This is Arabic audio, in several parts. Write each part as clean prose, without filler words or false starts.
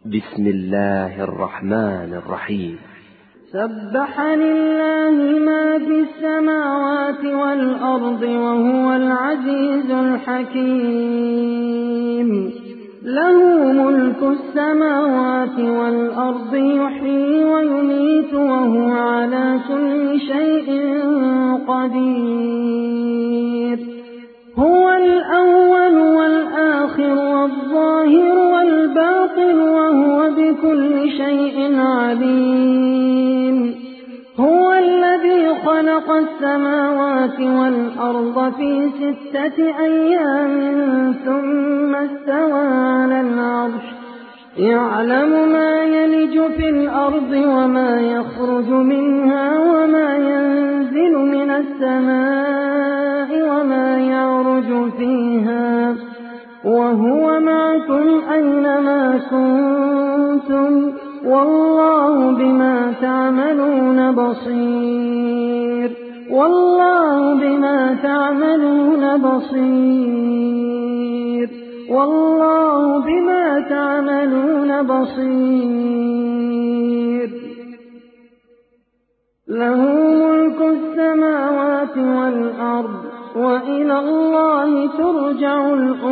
بسم الله الرحمن الرحيم. سبح لله ما في السماوات والأرض وهو العزيز الحكيم. له ملك السماوات والأرض يحيي ويميت وهو على كل شيء قدير. هو الأول والآخر والظاهر والباطن وهو بكل شيء عليم. هو الذي خلق السماوات والأرض في 6 أيام ثم استوى على العرش يعلم ما يلج في الأرض وما يخرج منها وما ينزل من السماء وما يعرج فيها وهو معكم أينما كنتم والله بما تعملون بصير. والله بما تعملون بصير. والله بما تعملون بصير. له ملك السماوات والأرض وإلى الله ترجع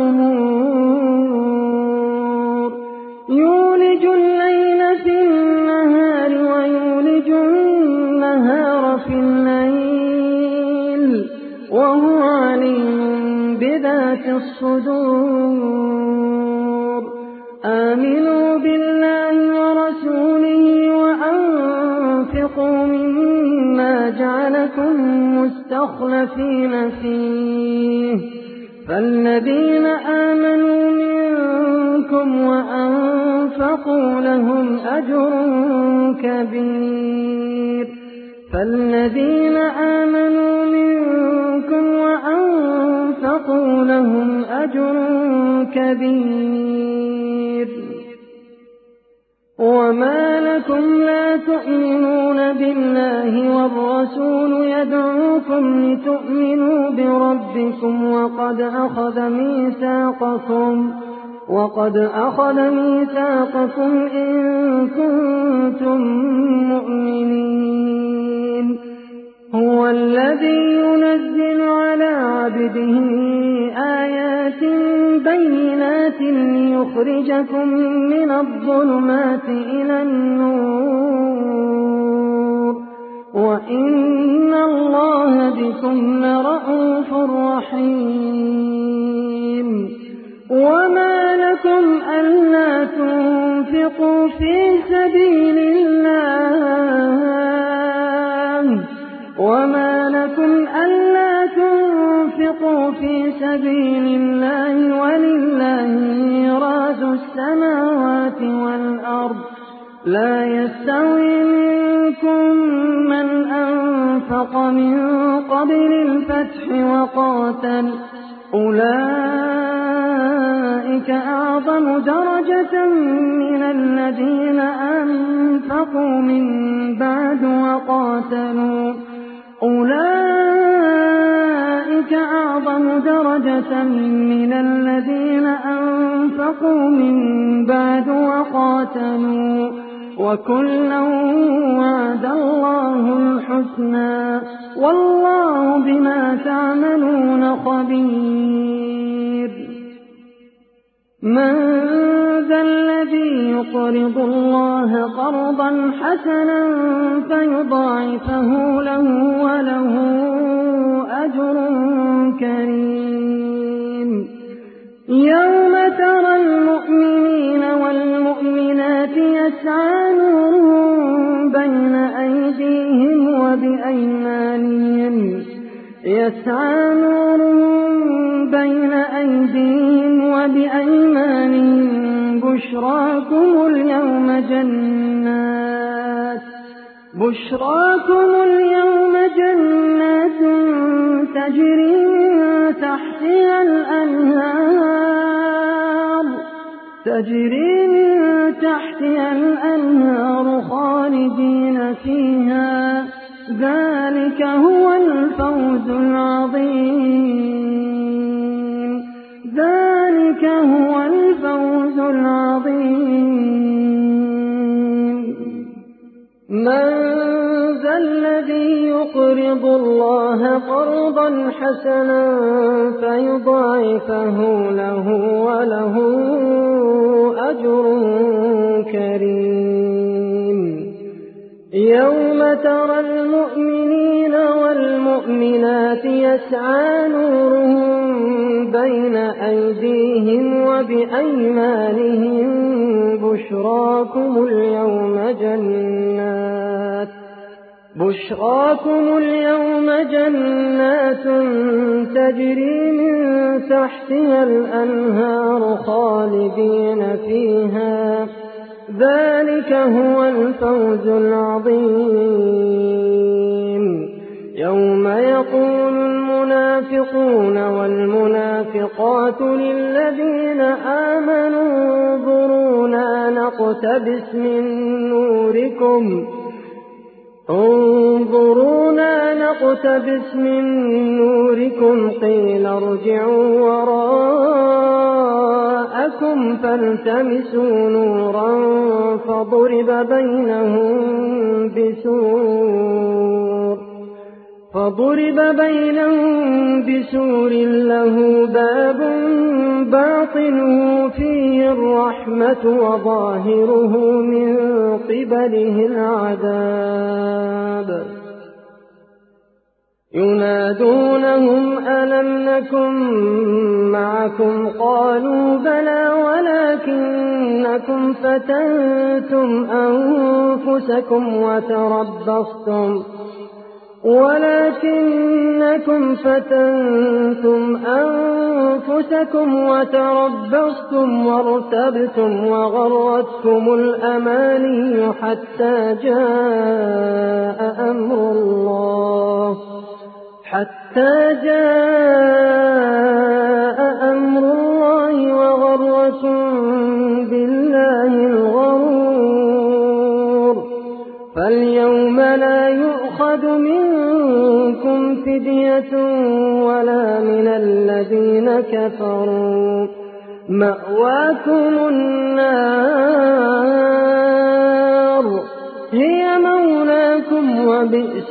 الأمور. يولج الليل في النهار ويولج النهار في الليل وهو عليم بذات الصدور. آمنوا بالله ورسوله وأنفقوا مما جعلكم مستخلفين فيه فالذين آمنوا منكم وأنفقوا لهم أجر كبير. فالذين آمنوا منكم وأنفقوا لهم أجر كبير. وما لكم لا تؤمنون بالله والرسول يدعوكم لتؤمنوا بربكم وقد أخذ ميثاقكم إن كنتم مؤمنين. هو الذي ينزل على عبده آيات بينات ليخرجكم من الظلمات إلى النور وإن الله بكم لرءوف رحيم. وما لكم ألا تنفقوا في سبيل الله ولله ميراث السماوات والأرض. لا يستوي منكم من أنفق من قبل الفتح وقاتل أولئك أعظم درجة من الذين أنفقوا من بعد وقاتلوا أولئك أعظم درجة من الذين أنفقوا من بعد وقاتلوا وكلا وعد الله الحسنى والله بما تعملون خبير. من ذا الذي يقرض الله قرضا حسنا فيضاعفه له وله أجر كريم. يوم ترى المؤمنين والمؤمنات يسعى نورهم بين أيديهم وبأيمانهم بشراكم اليوم جنات تجري من تحتها الأنهار خالدين فيها. ذلك هو الفوز العظيم. ذلك هو الفوز العظيم. من ذا الذي يقرض الله قرضا حسنا فيضاعفه له وله أجر كريم. يوم ترى المؤمنين والمؤمنات يسعى نورهم بين أيديهم وبأيمانهم بشراكم اليوم جنات تجري من تحتها الأنهار خالدين فيها، ذلك هو الفوز العظيم. يوم يقول المنافقون والمنافقات للذين آمنوا انظرونا نقتبس من نوركم قيل ارجعوا وراءكم فالتمسوا نورا فضرب بينهم بسور له باب باطنه فيه الرحمة وظاهره من قبله العذاب. ينادونهم ألم نكن معكم قالوا بلى ولكنكم فتنتم أنفسكم وتربصتم وارتبتم وغرتكم الأماني حتى جاء أمر الله وغركم بالله الغرور. فاليوم لا يؤخذ منكم فدية ولا من الذين كفروا، مأواكم النار هي مولاكم وبئس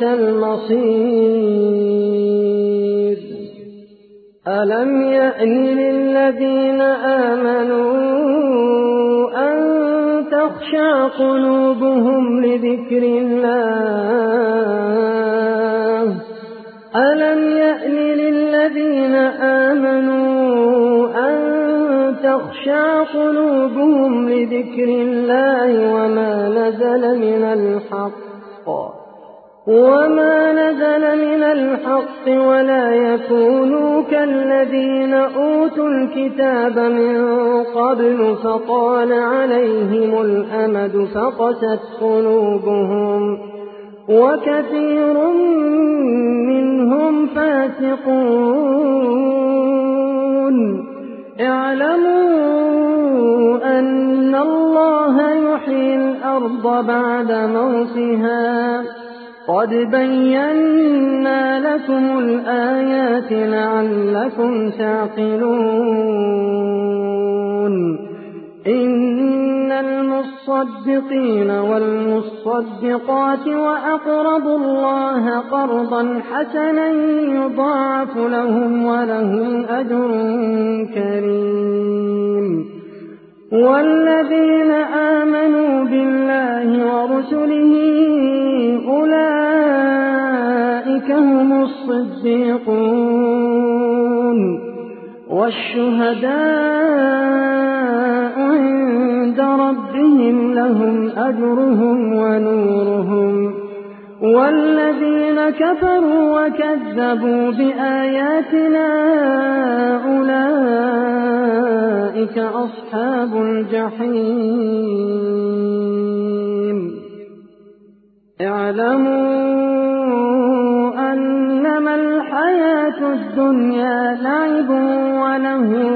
المصير. ألم يأن للذين آمنوا أن تخشع قلوبهم لذكر الله وما نزل من الحق ولا يكونوا كالذين أوتوا الكتاب من قبل فطال عليهم الأمد فقست قلوبهم وكثير منهم فاسقون. اعلموا أن الله يحيي الأرض بعد موتها، قد بينا لكم الآيات لعلكم تعقلون. إن المصدقين والمصدقات وأقرضوا الله قرضا حسنا يضاعف لهم ولهم أجر كريم. والذين آمنوا بالله ورسله أولئك هم الصديقون والشهداء عند ربهم لهم أجرهم ونورهم. والذين كفروا وكذبوا بآياتنا أولئك أصحاب الجحيم. اعلموا أنما الحياة الدنيا لعب ولهو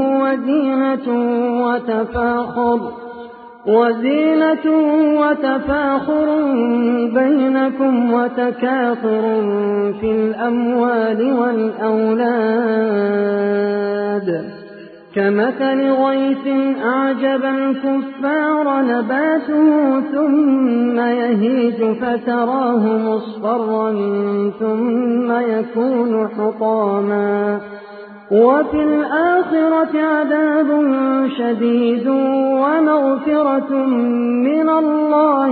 وزينة وتفاخر بينكم وتكاثر في الأموال والأولاد كمثل غيث أعجب الكفار نباته ثم يهيج فتراه مصفرا ثم يكون حطاما وفي الآخرة عذاب شديد ومغفرة من الله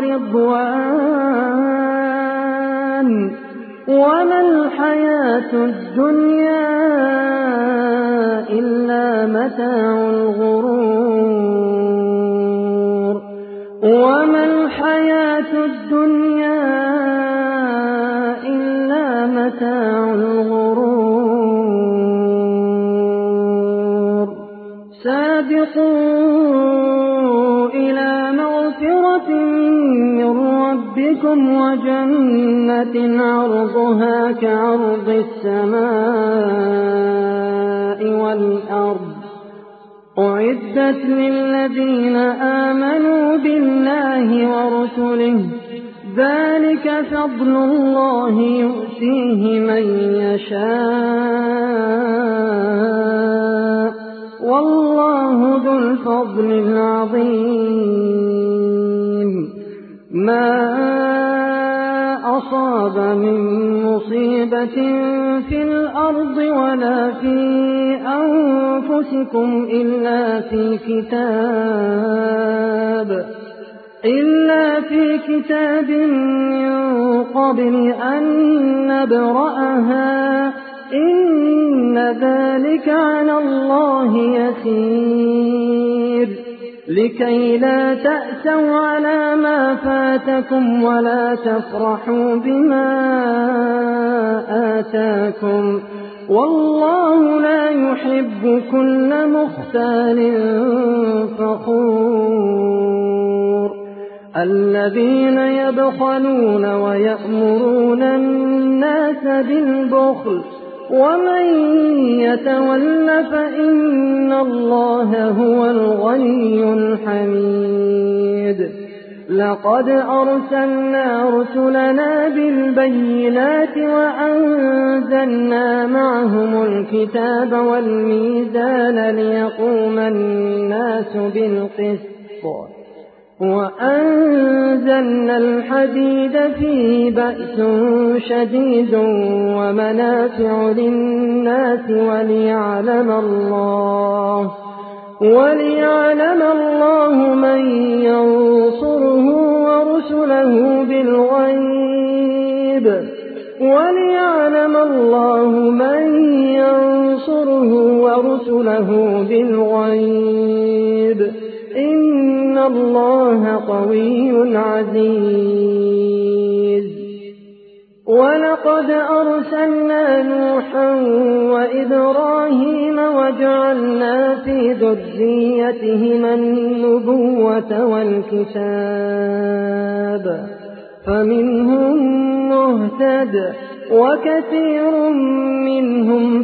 ورضوان وما الحياة الدنيا إلا متاع الغرور وما الحياة الدنيا إلا متاع الغرور سابقوا إلى مغفرة من ربكم وجنة عرضها كعرض السماء والأرض أعدت للذين آمنوا بالله ورسله ذلك فضل الله يؤتيه من يشاء والله ذو الفضل العظيم ما أصاب من مصيبة في الأرض ولا في أنفسكم إلا في كتاب من قبل أن نبرأها إن ذلك على الله يسير لكي لا تأسوا على ما فاتكم ولا تفرحوا بما آتاكم والله لا يحب كل مختال فخور الذين يبخلون ويأمرون الناس بالبخل ومن يتول فإن الله هو الغني الحميد لقد أرسلنا رسلنا بالبينات وأنزلنا معهم الكتاب والميزان ليقوم الناس بالقسط وأنزلنا الحديد فيه بأس شديد ومنافع للناس وليعلم الله من ينصره ورسله بالغيب إن الله قوي عزيز ولقد أرسلنا نوحا وإبراهيم وجعلنا في ذريتهما النبوة والكتاب فمنهم مهتد وكثير منهم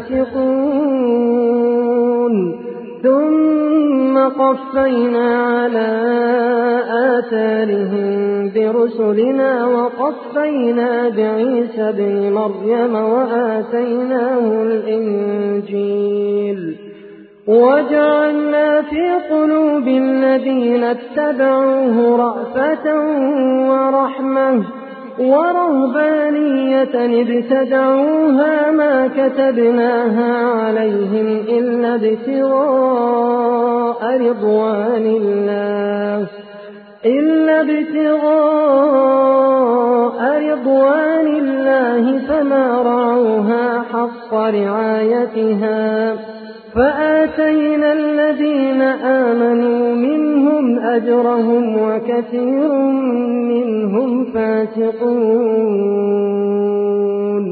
فاسقون ثم قفينا على آثارهم برسلنا وقفينا بعيسى ابن مريم وآتيناه الإنجيل وجعلنا في قلوب الذين اتبعوه رأفة ورحمة ورهبانية ابتدعوها ما كتبناها عليهم إلا ابتغاء رضوان الله فما رعوها حق رعايتها فآتينا الذين آمنوا منهم أجرهم وكثير منهم فاسقون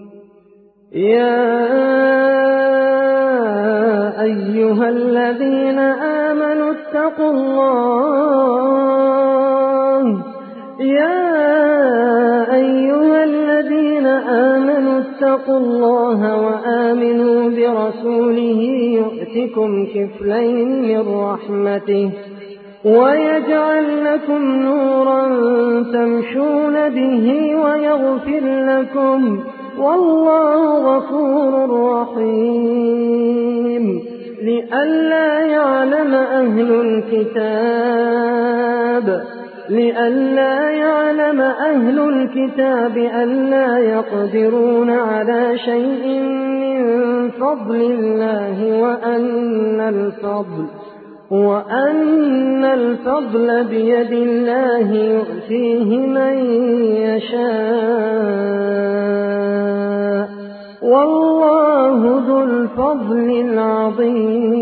يا أيها الذين آمنوا اتقوا الله وآمنوا برسوله يؤتكم كفلين من رحمته ويجعل لكم نورا تمشون به ويغفر لكم والله غفور رحيم لئلا يعلم أهل الكتاب ألا يقدرون على شيء من فضل الله وأن الفضل بيد الله يؤتيه من يشاء والله ذو الفضل العظيم.